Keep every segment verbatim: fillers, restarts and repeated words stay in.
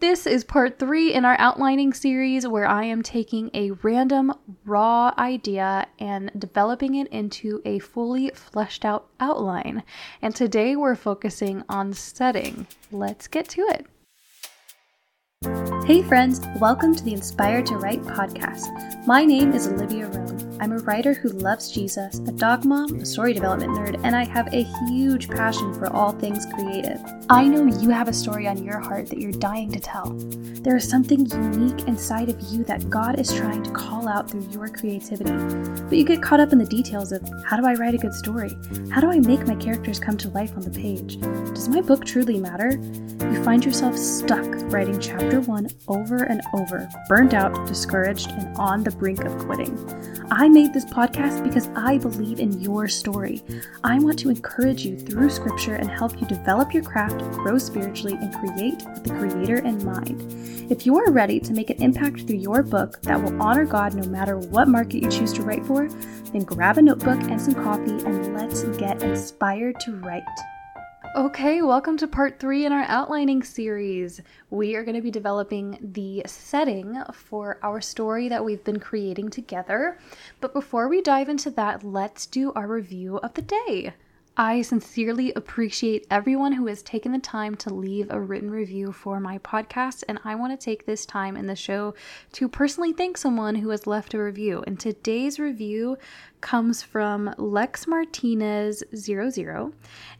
This is part three in our outlining series where I am taking a random raw idea and developing it into a fully fleshed out outline. And today we're focusing on setting. Let's get to it. Hey friends, welcome to the Inspired to Write podcast. My name is Olivia Roan. I'm a writer who loves Jesus, a dog mom, a story development nerd, and I have a huge passion for all things creative. I know you have a story on your heart that you're dying to tell. There is something unique inside of you that God is trying to call out through your creativity. But you get caught up in the details of, how do I write a good story? How do I make my characters come to life on the page? Does my book truly matter? You find yourself stuck writing chapter one over and over, burnt out, discouraged, and on the brink of quitting. I made this podcast because I believe in your story. I want to encourage you through scripture and help you develop your craft, grow spiritually, and create with the Creator in mind. If you are ready to make an impact through your book that will honor God no matter what market you choose to write for, then grab a notebook and some coffee and let's get inspired to write. Okay, welcome to part three in our outlining series. We are going to be developing the setting for our story that we've been creating together. But before we dive into that, let's do our review of the day. I sincerely appreciate everyone who has taken the time to leave a written review for my podcast, and I want to take this time in the show to personally thank someone who has left a review. And today's review comes from Lex Martinez zero zero.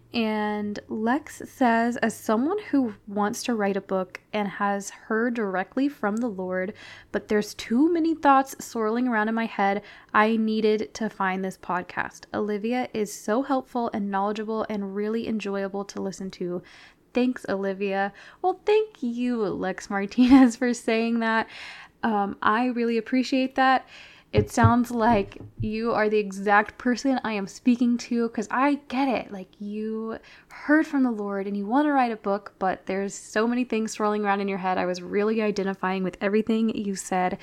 And Lex says, as someone who wants to write a book and has heard directly from the Lord, but there's too many thoughts swirling around in my head, I needed to find this podcast. Olivia is so helpful and knowledgeable and really enjoyable to listen to. Thanks, Olivia. Well, thank you, Lex Martinez, for saying that. Um, I really appreciate that. It sounds like you are the exact person I am speaking to, because I get it. Like, you heard from the Lord and you want to write a book, but there's so many things swirling around in your head. I was really identifying with everything you said,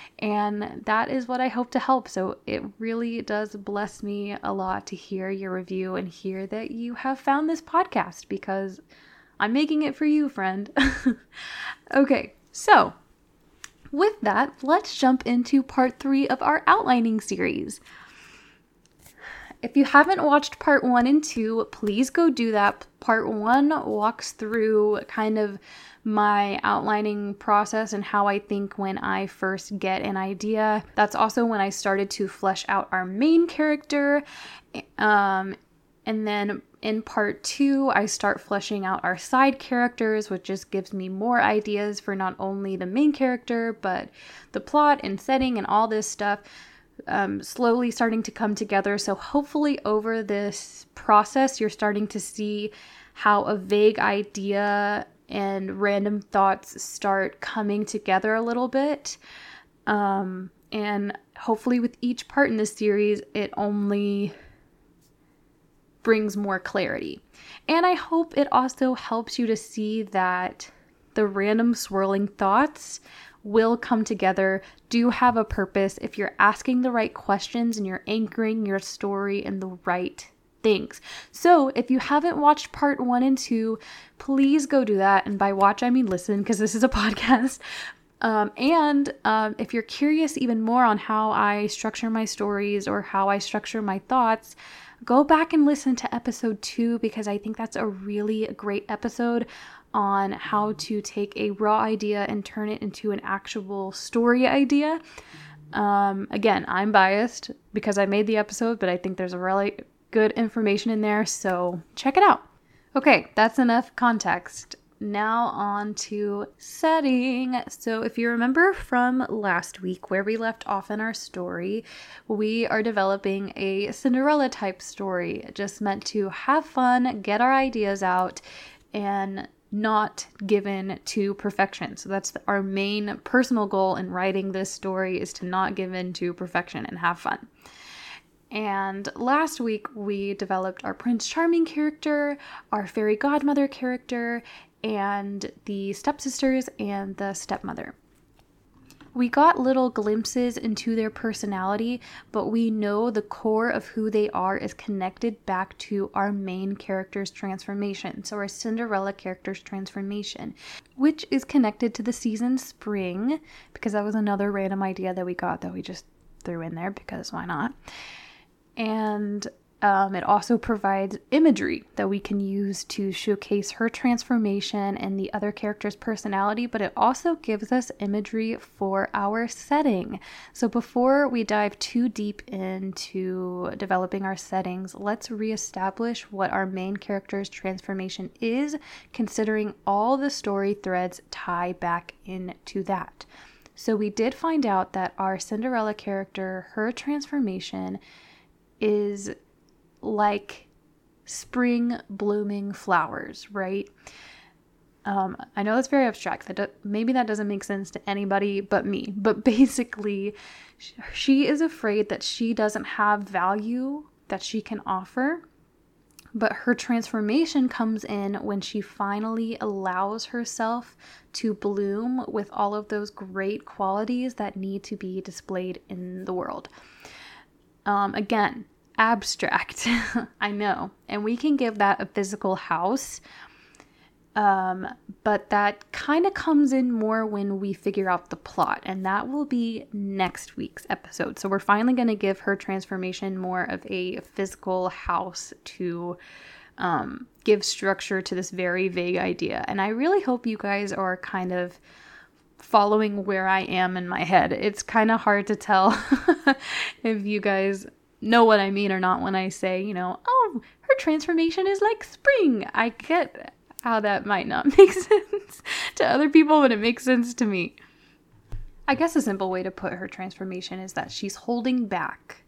and that is what I hope to help. So it really does bless me a lot to hear your review and hear that you have found this podcast, because I'm making it for you, friend. Okay, so with that, let's jump into part three of our outlining series. If you haven't watched part one and two, please go do that. Part one walks through kind of my outlining process and how I think when I first get an idea. That's also when I started to flesh out our main character. Um, and then in part two, I start fleshing out our side characters, which just gives me more ideas for not only the main character, but the plot and setting and all this stuff um, slowly starting to come together. So hopefully over this process, you're starting to see how a vague idea and random thoughts start coming together a little bit. Um, and hopefully with each part in this series, it only brings more clarity. And I hope it also helps you to see that the random swirling thoughts will come together, do have a purpose if you're asking the right questions and you're anchoring your story in the right things. So if you haven't watched part one and two, please go do that. And by watch, I mean listen, because this is a podcast. Um, and um, if you're curious even more on how I structure my stories or how I structure my thoughts, go back and listen to episode two, because I think that's a really great episode on how to take a raw idea and turn it into an actual story idea. Um, again, I'm biased because I made the episode, but I think there's a really good information in there, so check it out. Okay, that's enough context. Now on to setting. So if you remember from last week where we left off in our story, we are developing a Cinderella type story, just meant to have fun, get our ideas out, and not given to perfection. So that's our main personal goal in writing this story, is to not give in to perfection and have fun. And last week we developed our Prince Charming character, our fairy godmother character, and the stepsisters and the stepmother. We got little glimpses into their personality, but we know the core of who they are is connected back to our main character's transformation. So our Cinderella character's transformation, which is connected to the season Spring, because that was another random idea that we got that we just threw in there because why not? And Um, it also provides imagery that we can use to showcase her transformation and the other character's personality, but it also gives us imagery for our setting. So before we dive too deep into developing our settings, let's reestablish what our main character's transformation is, considering all the story threads tie back into that. So we did find out that our Cinderella character, her transformation is like spring blooming flowers, right? Um, I know that's very abstract. That do- maybe that doesn't make sense to anybody but me. But basically, she is afraid that she doesn't have value that she can offer. But her transformation comes in when she finally allows herself to bloom with all of those great qualities that need to be displayed in the world. Um, again, abstract, I know, and we can give that a physical house, um, but that kind of comes in more when we figure out the plot, and that will be next week's episode. So we're finally going to give her transformation more of a physical house to um, give structure to this very vague idea, and I really hope you guys are kind of following where I am in my head. It's kind of hard to tell if you guys know what I mean or not when I say, you know, oh, her transformation is like spring. I get how that might not make sense to other people, but it makes sense to me. I guess a simple way to put her transformation is that she's holding back,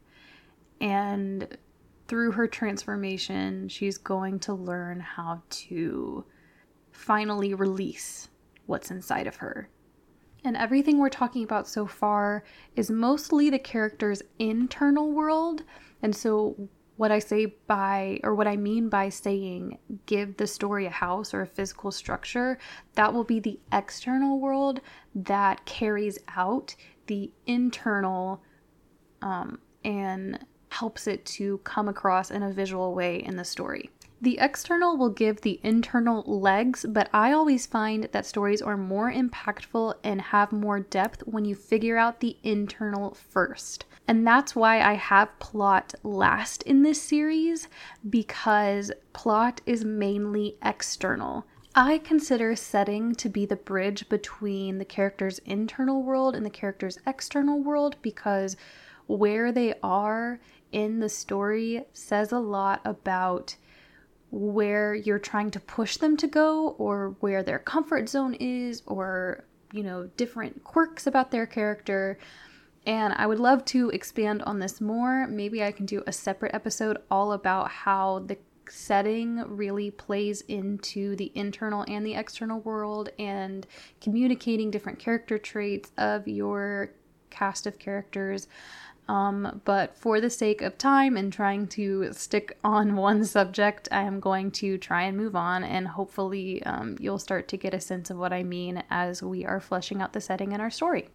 and through her transformation, she's going to learn how to finally release what's inside of her. And everything we're talking about so far is mostly the character's internal world. And so what I say by, or what I mean by saying give the story a house or a physical structure, that will be the external world that carries out the internal um, and helps it to come across in a visual way in the story. The external will give the internal legs, but I always find that stories are more impactful and have more depth when you figure out the internal first. And that's why I have plot last in this series, because plot is mainly external. I consider setting to be the bridge between the character's internal world and the character's external world, because where they are in the story says a lot about where you're trying to push them to go, or where their comfort zone is, or, you know, different quirks about their character. And I would love to expand on this more. Maybe I can do a separate episode all about how the setting really plays into the internal and the external world, and communicating different character traits of your cast of characters. Um, but for the sake of time and trying to stick on one subject, I am going to try and move on, and hopefully um, you'll start to get a sense of what I mean as we are fleshing out the setting in our story.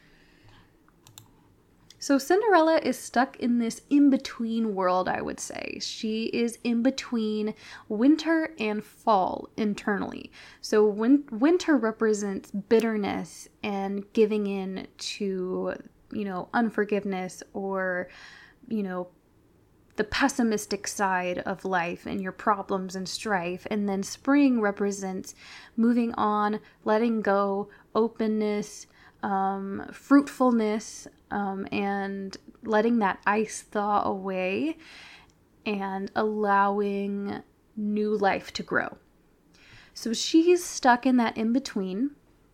So Cinderella is stuck in this in-between world, I would say. She is in between winter and fall internally. So win- winter represents bitterness and giving in to, you know, unforgiveness, or, you know, the pessimistic side of life and your problems and strife. And then spring represents moving on, letting go, openness, um, fruitfulness, um, and letting that ice thaw away and allowing new life to grow. So she's stuck in that in-between.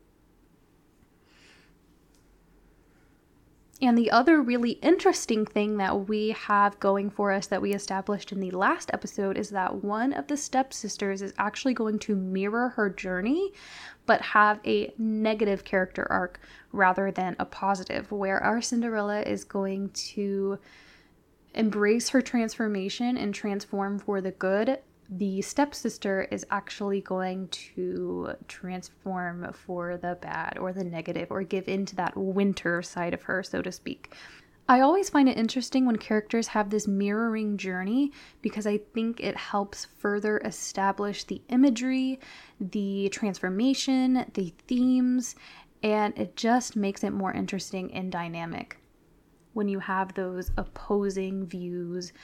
And the other really interesting thing that we have going for us that we established in the last episode is that one of the stepsisters is actually going to mirror her journey, but have a negative character arc rather than a positive, where our Cinderella is going to embrace her transformation and transform for the good, the stepsister is actually going to transform for the bad or the negative, or give into that winter side of her, so to speak. I always find it interesting when characters have this mirroring journey, because I think it helps further establish the imagery, the transformation, the themes, and it just makes it more interesting and dynamic when you have those opposing views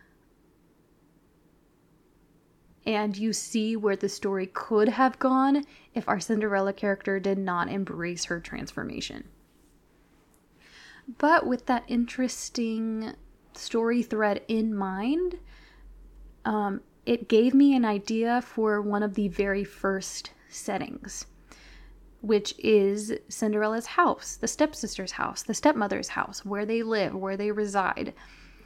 and you see where the story could have gone if our Cinderella character did not embrace her transformation. But with that interesting story thread in mind, um, it gave me an idea for one of the very first settings, which is Cinderella's house, the stepsister's house, the stepmother's house, where they live, where they reside.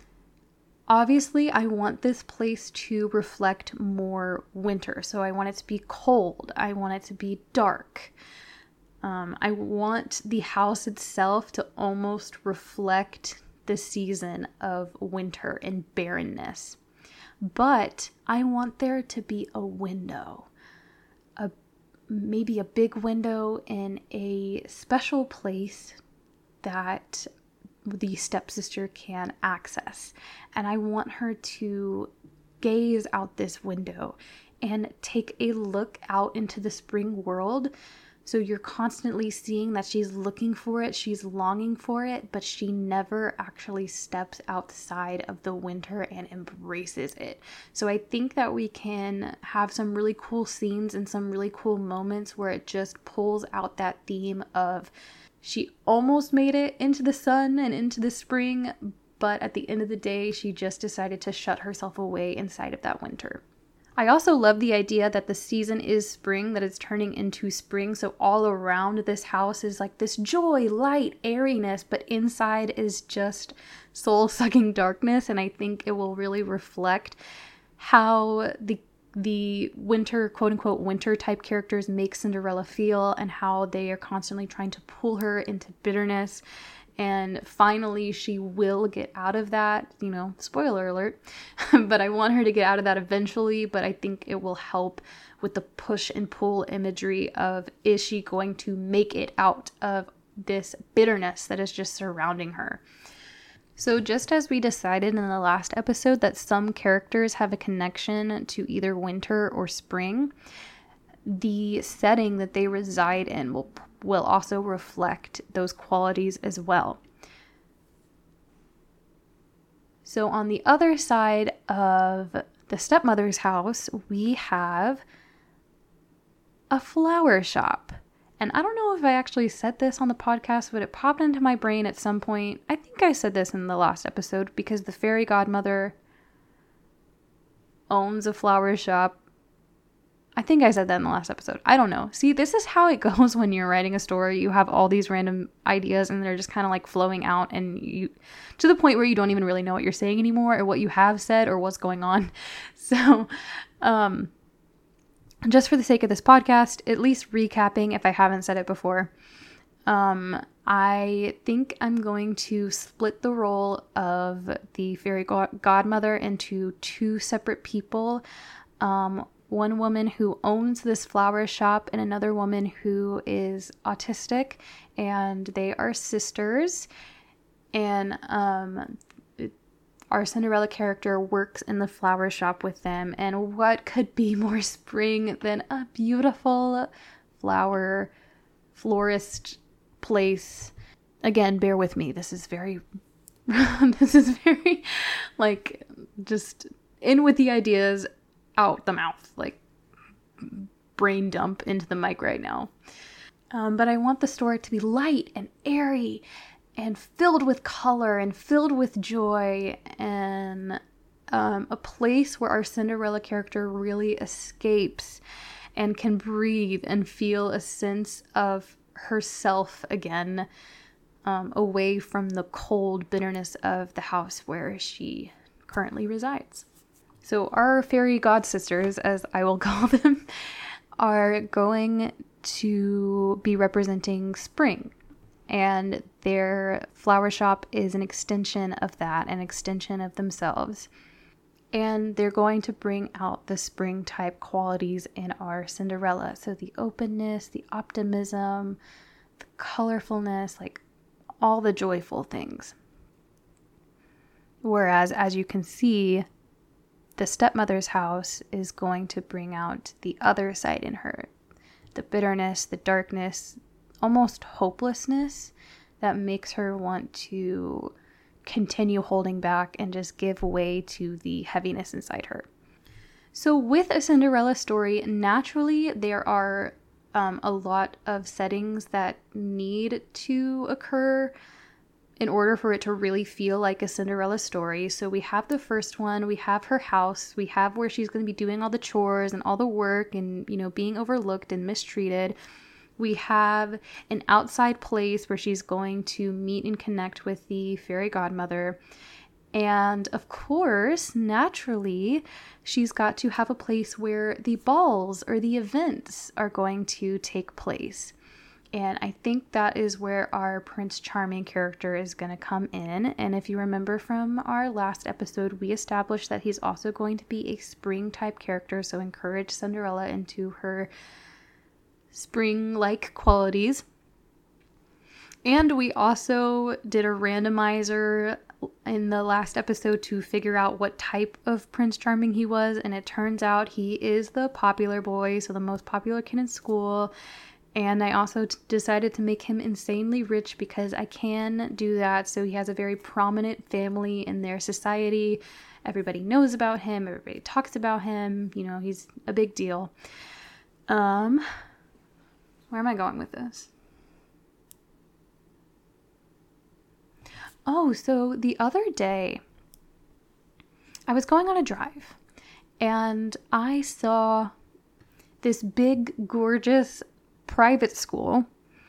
Obviously, I want this place to reflect more winter, so I want it to be cold. I want it to be dark. Um, I want the house itself to almost reflect the season of winter and barrenness. But I want there to be a window, a maybe a big window in a special place that the stepsister can access. And I want her to gaze out this window and take a look out into the spring world. So you're constantly seeing that she's looking for it, she's longing for it, but she never actually steps outside of the winter and embraces it. So I think that we can have some really cool scenes and some really cool moments where it just pulls out that theme of she almost made it into the sun and into the spring, but at the end of the day, she just decided to shut herself away inside of that winter. I also love the idea that the season is spring, that it's turning into spring. So all around this house is like this joy, light, airiness, but inside is just soul-sucking darkness. And I think it will really reflect how the the winter, quote unquote, winter type characters make Cinderella feel, and how they are constantly trying to pull her into bitterness. And finally, she will get out of that, you know, spoiler alert, but I want her to get out of that eventually. But I think it will help with the push and pull imagery of, is she going to make it out of this bitterness that is just surrounding her? So just as we decided in the last episode that some characters have a connection to either winter or spring, the setting that they reside in will will also reflect those qualities as well. So on the other side of the stepmother's house, we have a flower shop. And I don't know if I actually said this on the podcast, but it popped into my brain at some point. I think I said this in the last episode, because the fairy godmother owns a flower shop. I think I said that in the last episode. I don't know. See, this is how it goes when you're writing a story. You have all these random ideas and they're just kind of like flowing out, and you, to the point where you don't even really know what you're saying anymore, or what you have said, or what's going on. So, um, just for the sake of this podcast, at least recapping if I haven't said it before, um, I think I'm going to split the role of the fairy god- godmother into two separate people. Um, one woman who owns this flower shop and another woman who is autistic, and they are sisters. And um, our Cinderella character works in the flower shop with them. And what could be more spring than a beautiful flower florist place? Again, bear with me. This is very, this is very, like, just in with the ideas, out the mouth, like brain dump into the mic right now. Um, but I want the story to be light and airy and filled with color and filled with joy, and um, a place where our Cinderella character really escapes and can breathe and feel a sense of herself again, um, away from the cold bitterness of the house where she currently resides. So our fairy god sisters, as I will call them, are going to be representing spring. And their flower shop is an extension of that, an extension of themselves. And they're going to bring out the spring type qualities in our Cinderella. So the openness, the optimism, the colorfulness, like all the joyful things. Whereas, as you can see, the stepmother's house is going to bring out the other side in her. The bitterness, the darkness, almost hopelessness that makes her want to continue holding back and just give way to the heaviness inside her. So with a Cinderella story, naturally there are um, a lot of settings that need to occur in order for it to really feel like a Cinderella story. So we have the first one, we have her house, we have where she's going to be doing all the chores and all the work and, you know, being overlooked and mistreated. We have an outside place where she's going to meet and connect with the fairy godmother. And of course, naturally, she's got to have a place where the balls or the events are going to take place. And I think that is where our Prince Charming character is going to come in. And if you remember from our last episode, we established that he's also going to be a spring type character. So encourage Cinderella into her spring-like qualities. And we also did a randomizer in the last episode to figure out what type of Prince Charming he was. And it turns out he is the popular boy, so the most popular kid in school. And I also t- decided to make him insanely rich because I can do that. So he has a very prominent family in their society. Everybody knows about him. Everybody talks about him. You know, he's a big deal. Um, where am I going with this? Oh, so the other day I was going on a drive and I saw this big, gorgeous private school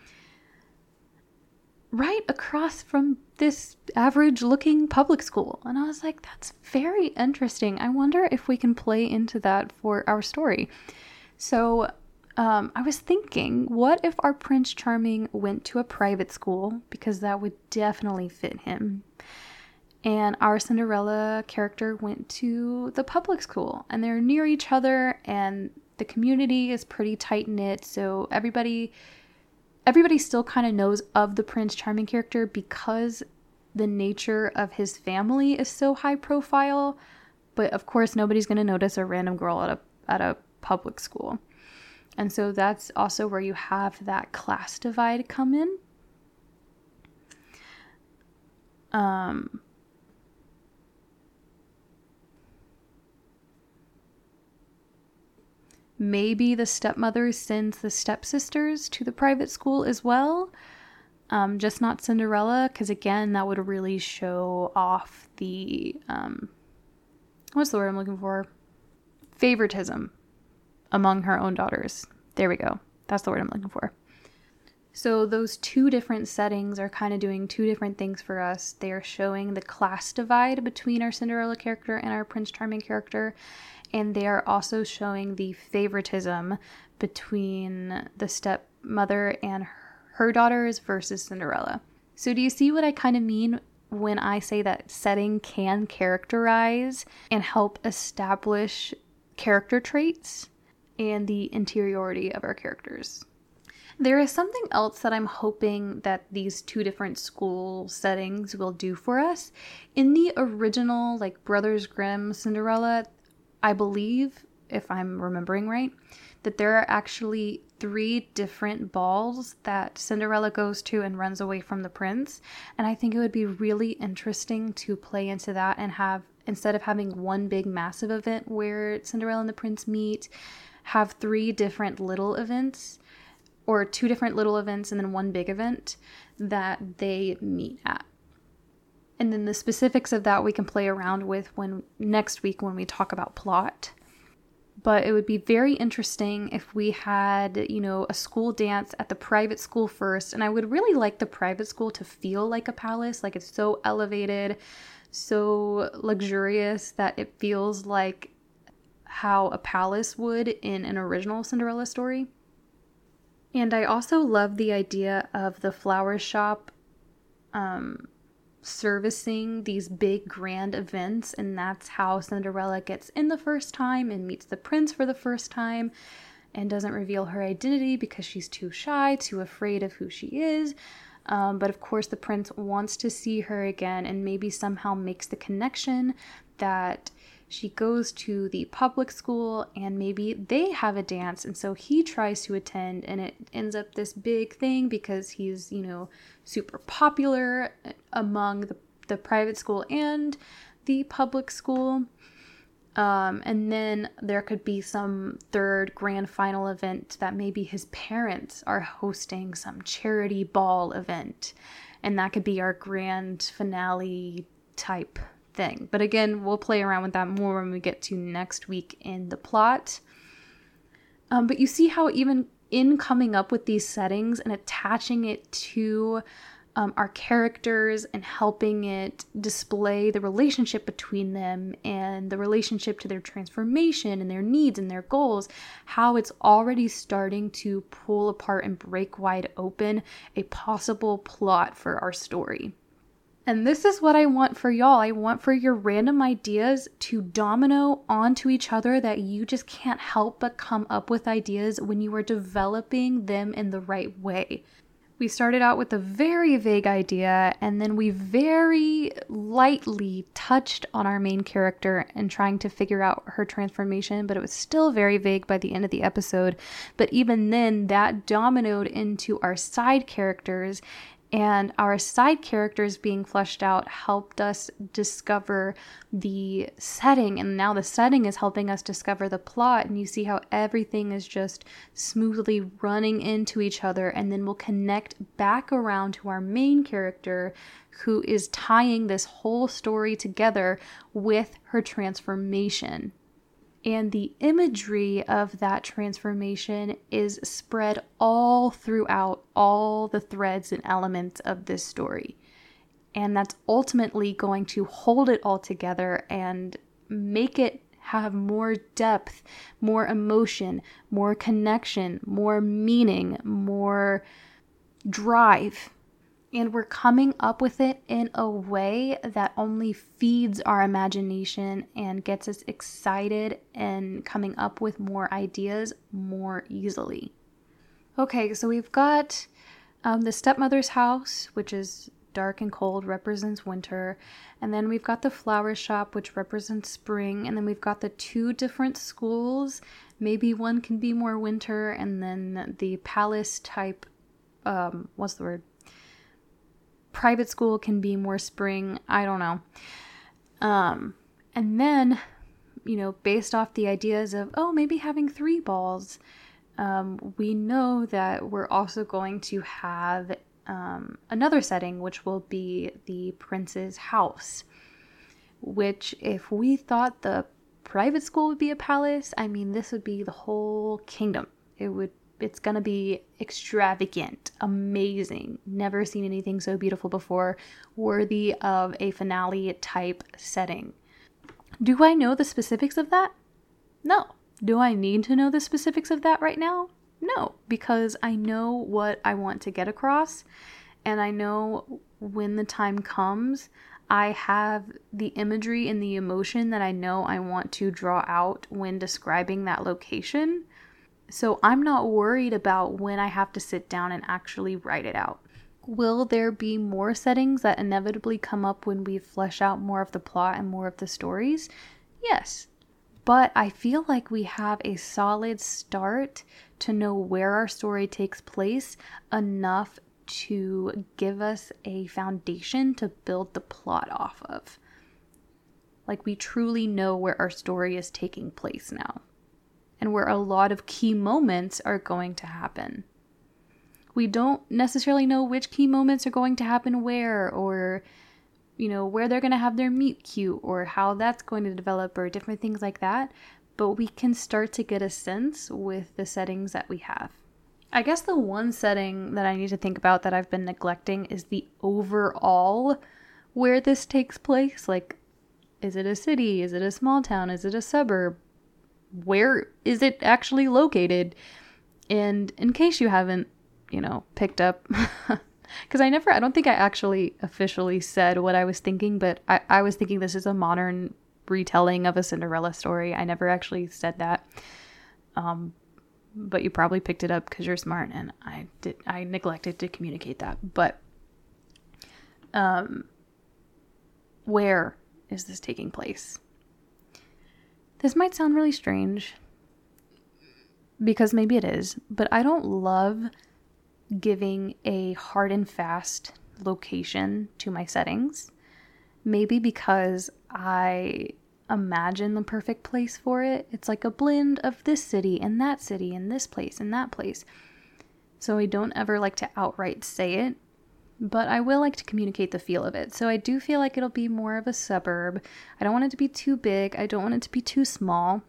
right across from this average looking public school. And I was like, that's very interesting. I wonder if we can play into that for our story. So um, I was thinking, what if our Prince Charming went to a private school? Because that would definitely fit him. And our Cinderella character went to the public school. And they're near each other and the community is pretty tight-knit, so everybody everybody still kind of knows of the Prince Charming character because the nature of his family is so high profile. But of course, nobody's going to notice a random girl at a at a public school. And so that's also where you have that class divide come in. Um Maybe the stepmother sends the stepsisters to the private school as well. Um, just not Cinderella, because again, that would really show off the, um, what's the word I'm looking for? Favoritism among her own daughters. There we go. That's the word I'm looking for. So those two different settings are kind of doing two different things for us. They are showing the class divide between our Cinderella character and our Prince Charming character. And they are also showing the favoritism between the stepmother and her daughters versus Cinderella. So do you see what I kind of mean when I say that setting can characterize and help establish character traits and the interiority of our characters? There is something else that I'm hoping that these two different school settings will do for us. In the original, like, Brothers Grimm Cinderella, I believe, if I'm remembering right, that there are actually three different balls that Cinderella goes to and runs away from the prince. And I think it would be really interesting to play into that and have, instead of having one big massive event where Cinderella and the prince meet, have three different little events, or two different little events and then one big event that they meet at. And then the specifics of that we can play around with when next week when we talk about plot. But it would be very interesting if we had, you know, a school dance at the private school first. And I would really like the private school to feel like a palace, like it's so elevated, so luxurious that it feels like how a palace would in an original Cinderella story. And I also love the idea of the flower shop um, servicing these big grand events, and that's how Cinderella gets in the first time and meets the prince for the first time and doesn't reveal her identity because she's too shy, too afraid of who she is. Um, but of course the prince wants to see her again and maybe somehow makes the connection that she goes to the public school and maybe they have a dance, and so he tries to attend, and it ends up this big thing because he's, you know, super popular among the, the private school and the public school. Um, and then there could be some third grand final event that maybe his parents are hosting some charity ball event, and that could be our grand finale type thing. But again, we'll play around with that more when we get to next week in the plot. Um, but you see how even in coming up with these settings and attaching it to um, our characters and helping it display the relationship between them and the relationship to their transformation and their needs and their goals, how it's already starting to pull apart and break wide open a possible plot for our story. And this is what I want for y'all. I want for your random ideas to domino onto each other, that you just can't help but come up with ideas when you are developing them in the right way. We started out with a very vague idea, and then we very lightly touched on our main character and trying to figure out her transformation, but it was still very vague by the end of the episode. But even then, that dominoed into our side characters, and our side characters being fleshed out helped us discover the setting, and now the setting is helping us discover the plot. And you see how everything is just smoothly running into each other, and then we'll connect back around to our main character, who is tying this whole story together with her transformation. And the imagery of that transformation is spread all throughout all the threads and elements of this story. And that's ultimately going to hold it all together and make it have more depth, more emotion, more connection, more meaning, more drive. And we're coming up with it in a way that only feeds our imagination and gets us excited and coming up with more ideas more easily. Okay, so we've got um, the stepmother's house, which is dark and cold, represents winter. And then we've got the flower shop, which represents spring. And then we've got the two different schools. Maybe one can be more winter, and then the palace type, um, what's the word? Private school can be more spring. I don't know. Um, and then, you know, based off the ideas of, oh, maybe having three balls, um, we know that we're also going to have um, another setting, which will be the prince's house, which if we thought the private school would be a palace, I mean, this would be the whole kingdom. It would It's going to be extravagant, amazing, never seen anything so beautiful before, worthy of a finale type setting. Do I know the specifics of that? No. Do I need to know the specifics of that right now? No, because I know what I want to get across, and I know when the time comes, I have the imagery and the emotion that I know I want to draw out when describing that location. So I'm not worried about when I have to sit down and actually write it out. Will there be more settings that inevitably come up when we flesh out more of the plot and more of the stories? Yes. But I feel like we have a solid start to know where our story takes place, enough to give us a foundation to build the plot off of. Like, we truly know where our story is taking place now, and where a lot of key moments are going to happen. We don't necessarily know which key moments are going to happen where, or, you know, where they're going to have their meet cute, or how that's going to develop, or different things like that. But we can start to get a sense with the settings that we have. I guess the one setting that I need to think about that I've been neglecting is the overall where this takes place. Like, is it a city? Is it a small town? Is it a suburb? Where is it actually located? And in case you haven't, you know, picked up, Because I never, I don't think I actually officially said what I was thinking, but I, I was thinking this is a modern retelling of a Cinderella story. I never actually said that. Um, but you probably picked it up because you're smart, and I did, I neglected to communicate that. But, um, where is this taking place? This might sound really strange, because maybe it is, but I don't love giving a hard and fast location to my settings. Maybe because I imagine the perfect place for it. It's like a blend of this city and that city and this place and that place. So I don't ever like to outright say it, but I will like to communicate the feel of it. So I do feel like it'll be more of a suburb. I don't want it to be too big. I don't want it to be too small.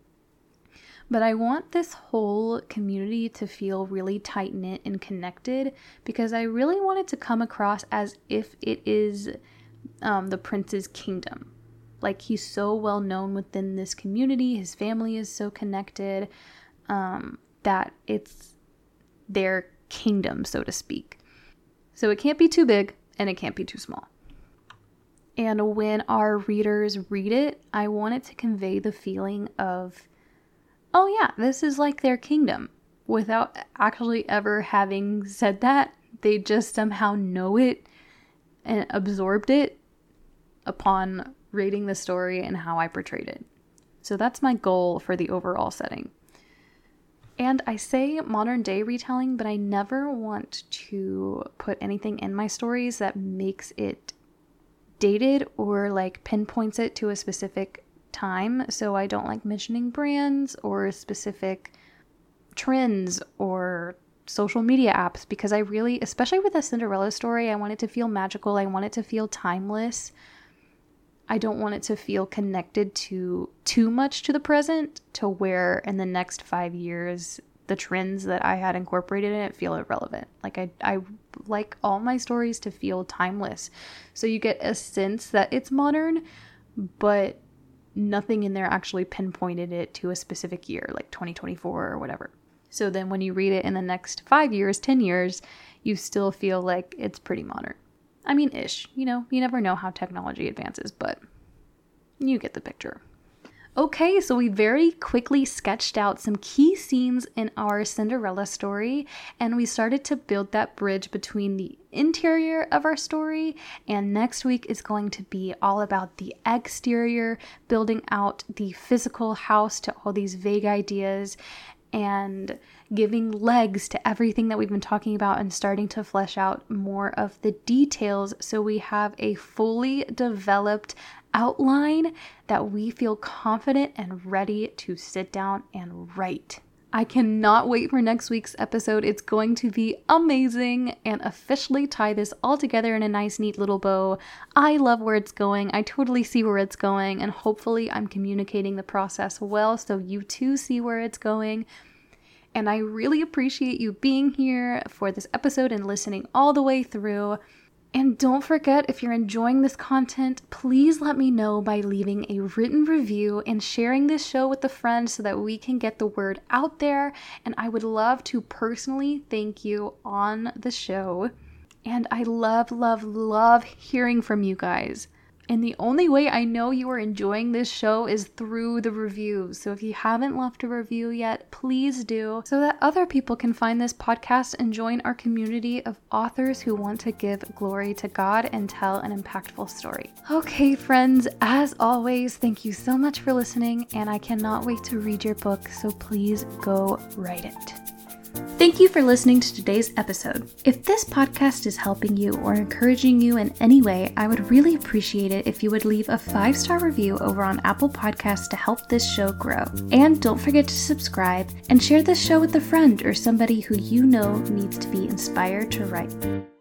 But I want this whole community to feel really tight-knit and connected, because I really want it to come across as if it is um, the prince's kingdom. Like, he's so well known within this community, his family is so connected, um, that it's their kingdom, so to speak. So it can't be too big, and it can't be too small. And when our readers read it, I want it to convey the feeling of, oh yeah, this is like their kingdom, without actually ever having said that. They just somehow know it and absorbed it upon reading the story and how I portrayed it. So that's my goal for the overall setting. And I say modern day retelling, but I never want to put anything in my stories that makes it dated or like pinpoints it to a specific time. So I don't like mentioning brands or specific trends or social media apps, because I really, especially with a Cinderella story, I want it to feel magical. I want it to feel timeless. I don't want it to feel connected to too much to the present, to where in the next five years, the trends that I had incorporated in it feel irrelevant. Like I, I like all my stories to feel timeless. So you get a sense that it's modern, but nothing in there actually pinpointed it to a specific year, like twenty twenty-four or whatever. So then when you read it in the next five years, ten years, you still feel like it's pretty modern. I mean, ish, you know, you never know how technology advances, but you get the picture. Okay, so we very quickly sketched out some key scenes in our Cinderella story, and we started to build that bridge between the interior of our story, and next week is going to be all about the exterior, building out the physical house to all these vague ideas, and giving legs to everything that we've been talking about and starting to flesh out more of the details so we have a fully developed outline that we feel confident and ready to sit down and write. I cannot wait for next week's episode. It's going to be amazing, and officially tie this all together in a nice, neat little bow. I love where it's going. I totally see where it's going, and hopefully I'm communicating the process well so you too see where it's going. And I really appreciate you being here for this episode and listening all the way through. And don't forget, if you're enjoying this content, please let me know by leaving a written review and sharing this show with a friend so that we can get the word out there. And I would love to personally thank you on the show. And I love, love, love hearing from you guys. And the only way I know you are enjoying this show is through the reviews. So if you haven't left a review yet, please do, so that other people can find this podcast and join our community of authors who want to give glory to God and tell an impactful story. Okay, friends, as always, thank you so much for listening, and I cannot wait to read your book, so please go write it. Thank you for listening to today's episode. If this podcast is helping you or encouraging you in any way, I would really appreciate it if you would leave a five-star review over on Apple Podcasts to help this show grow. And don't forget to subscribe and share this show with a friend or somebody who you know needs to be inspired to write.